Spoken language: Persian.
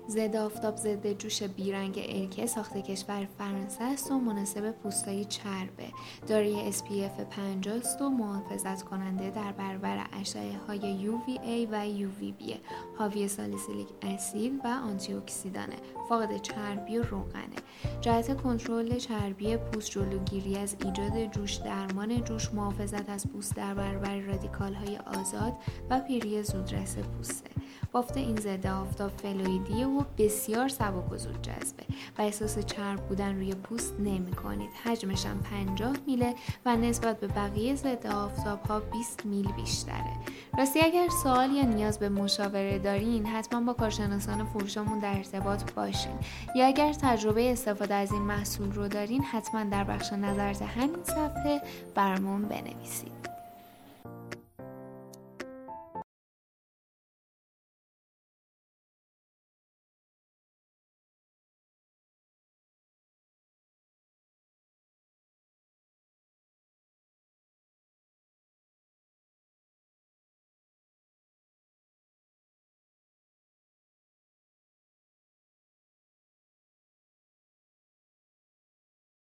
ضد آفتاب ضد جوش بیرنگ الکه ساخت کشور فرانسه است و مناسب پوستای چربه. دارای SPF 50 است و محافظت کننده در برابر اشعه های UVA و UVB. حاوی سالیسیلیک اسید و آنتی اکسیدانه. فاقد چربی و روغنه. جهت کنترل چربی پوست، جلوگیری از ایجاد جوش، درمان جوش، محافظت از پوست در برابر رادیکال های آزاد و پیری زودرس پوسته. بافت این ضد آفتاب فلویدیه و بسیار سبک و زود جذبه و احساس چرب بودن روی پوست نمی کنید. حجمش هم 50 میله و نسبت به بقیه ضد آفتاب ها 20 میل بیشتره. راستی اگر سوال یا نیاز به مشاوره دارین حتما با کارشناسان فروشمون در ارتباط باشین، یا اگر تجربه استفاده از این محصول رو دارین حتما در بخش نظرات همین صفحه برامون بنویسید.